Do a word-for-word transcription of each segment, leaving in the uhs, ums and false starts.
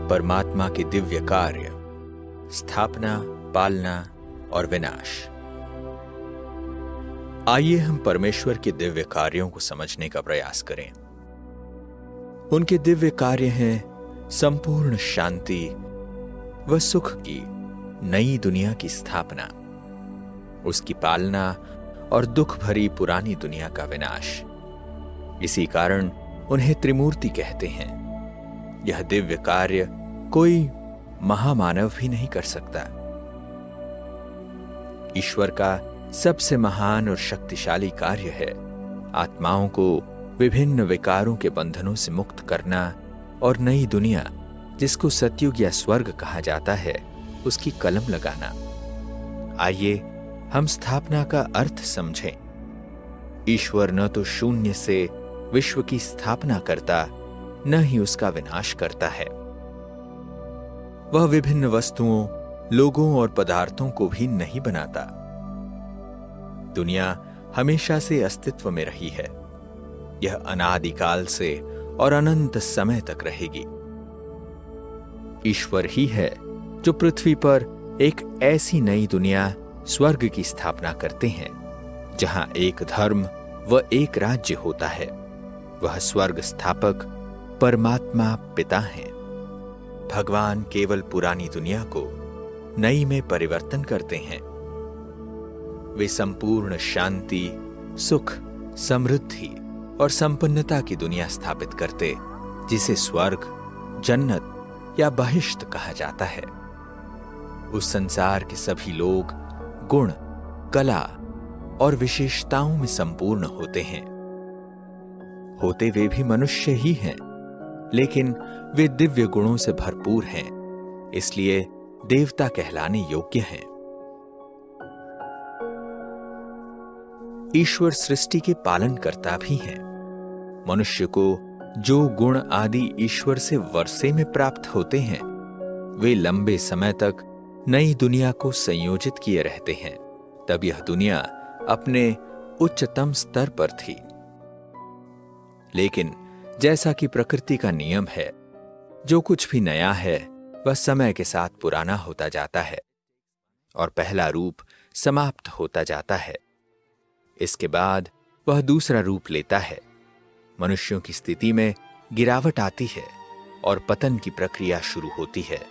परमात्मा के दिव्य कार्य, स्थापना, पालना और विनाश। आइए हम परमेश्वर के दिव्य कार्यों को समझने का प्रयास करें। उनके दिव्य कार्य हैं संपूर्ण शांति व सुख की नई दुनिया की स्थापना, उसकी पालना और दुख भरी पुरानी दुनिया का विनाश। इसी कारण उन्हें त्रिमूर्ति कहते हैं। यह दिव्य कार्य कोई महामानव भी नहीं कर सकता। ईश्वर का सबसे महान और शक्तिशाली कार्य है आत्माओं को विभिन्न विकारों के बंधनों से मुक्त करना और नई दुनिया, जिसको सतयुग या स्वर्ग कहा जाता है, उसकी कलम लगाना। आइए हम स्थापना का अर्थ समझें। ईश्वर न तो शून्य से विश्व की स्थापना करता, न ही उसका विनाश करता है। वह विभिन्न वस्तुओं, लोगों और पदार्थों को भी नहीं बनाता। दुनिया हमेशा से अस्तित्व में रही है। यह अनादिकाल से और अनंत समय तक रहेगी। ईश्वर ही है जो पृथ्वी पर एक ऐसी नई दुनिया, स्वर्ग की स्थापना करते हैं, जहां एक धर्म व एक राज्य होता है। वह स्वर्ग स्थापक परमात्मा पिता हैं। भगवान केवल पुरानी दुनिया को नई में परिवर्तन करते हैं। वे संपूर्ण शांति, सुख, समृद्धि और संपन्नता की दुनिया स्थापित करते, जिसे स्वर्ग, जन्नत या बहिश्त कहा जाता है। उस संसार के सभी लोग गुण, कला और विशेषताओं में संपूर्ण होते हैं। होते वे भी मनुष्य ही हैं, लेकिन वे दिव्य गुणों से भरपूर हैं, इसलिए देवता कहलाने योग्य हैं। ईश्वर सृष्टि के पालनकर्ता भी हैं। मनुष्य को जो गुण आदि ईश्वर से वर्षे में प्राप्त होते हैं, वे लंबे समय तक नई दुनिया को संयोजित किए रहते हैं। तब यह दुनिया अपने उच्चतम स्तर पर थी। लेकिन जैसा कि प्रकृति का नियम है, जो कुछ भी नया है वह समय के साथ पुराना होता जाता है और पहला रूप समाप्त होता जाता है। इसके बाद वह दूसरा रूप लेता है। मनुष्यों की स्थिति में गिरावट आती है और पतन की प्रक्रिया शुरू होती है।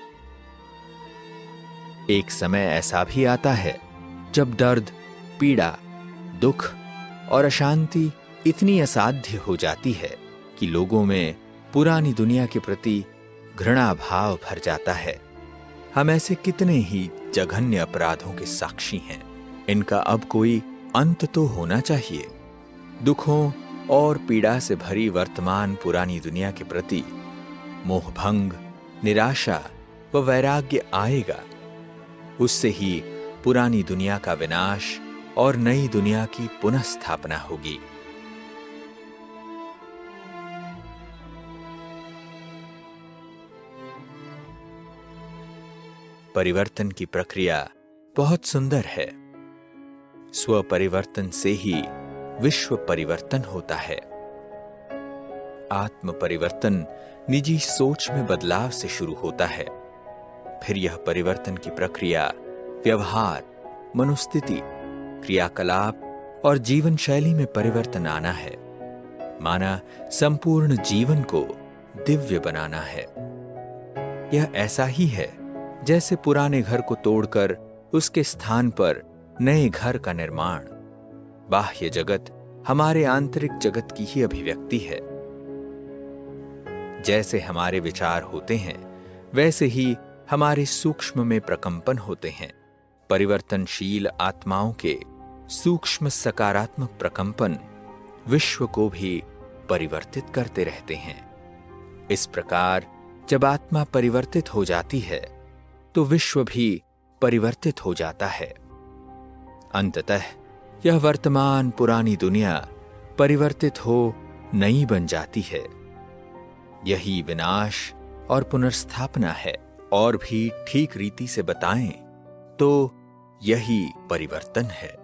एक समय ऐसा भी आता है जब दर्द, पीड़ा, दुख और अशांति इतनी असाध्य हो जाती है कि लोगों में पुरानी दुनिया के प्रति घृणा भाव भर जाता है। हम ऐसे कितने ही जघन्य अपराधों के साक्षी हैं। इनका अब कोई अंत तो होना चाहिए। दुखों और पीड़ा से भरी वर्तमान पुरानी दुनिया के प्रति मोहभंग, निराशा व वैराग्य आएगा। उससे ही पुरानी दुनिया का विनाश और नई दुनिया की पुनः स्थापना होगी। परिवर्तन की प्रक्रिया बहुत सुंदर है। स्व परिवर्तन से ही विश्व परिवर्तन होता है। आत्म परिवर्तन निजी सोच में बदलाव से शुरू होता है। फिर यह परिवर्तन की प्रक्रिया व्यवहार, मनोस्थिति, क्रियाकलाप और जीवन शैली में परिवर्तन आना है। माना संपूर्ण जीवन को दिव्य बनाना है। यह ऐसा ही है जैसे पुराने घर को तोड़कर उसके स्थान पर नए घर का निर्माण। बाह्य जगत हमारे आंतरिक जगत की ही अभिव्यक्ति है। जैसे हमारे विचार होते हैं, वैसे ही हमारे सूक्ष्म में प्रकंपन होते हैं। परिवर्तनशील आत्माओं के सूक्ष्म सकारात्मक प्रकंपन विश्व को भी परिवर्तित करते रहते हैं। इस प्रकार जब आत्मा परिवर्तित हो जाती है, तो विश्व भी परिवर्तित हो जाता है। अंततः यह वर्तमान पुरानी दुनिया परिवर्तित हो नई बन जाती है। यही विनाश और पुनर्स्थापना है। और भी ठीक रीति से बताएं तो यही परिवर्तन है।